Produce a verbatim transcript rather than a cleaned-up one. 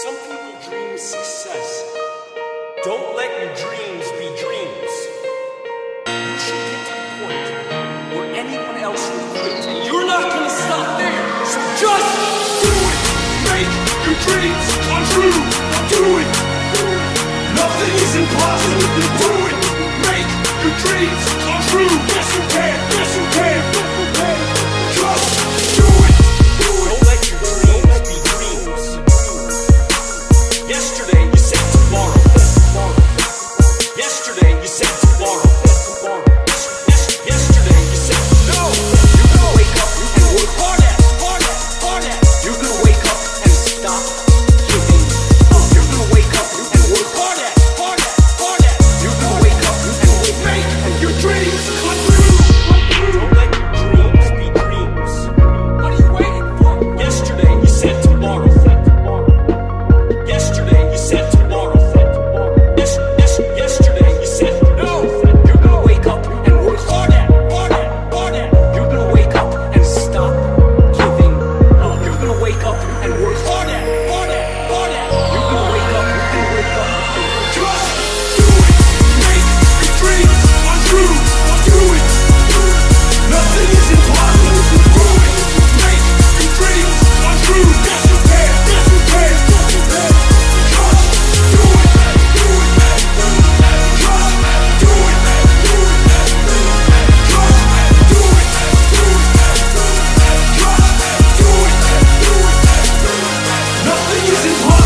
Some people dream success. Don't let your dreams be dreams. You should get to the point where anyone else will quit, and you're not gonna stop there. So just do it. Make your dreams come true. Do it. Nothing is impossible. Do it. Make your dreams come true. Yes, you can. Yes, you can. Just do it. Do it. Don't let your dreams be dreams. Yesterday you said tomorrow. Yesterday you said tomorrow. Yes, yesterday you said no. You're gonna wake up and work hard at, hard at, hard at. You're gonna wake up and stop giving up. You're gonna wake up and work hard at, hard at, hard at. You're gonna wake up and make your dreams come true. Don't let your dreams be dreams. What are you waiting for? Yesterday you said tomorrow. Yesterday you said tomorrow. Yes, yes, yesterday you said no. You're gonna wake up and work hard at, hard at, hard at. You're gonna wake up and stop giving up. You're gonna wake up and work hard at, hard at, hard at. You're gonna wake up and wake up. Just do it. Make your dreams come true. Do it. Nothing is impossible. Do it. Make your dreams come true. Yes, you can. Yes, you can. Just do it. Do it. Just do it. Do it. Just do it. Do it. Just do it. Do it. Nothing is impossible.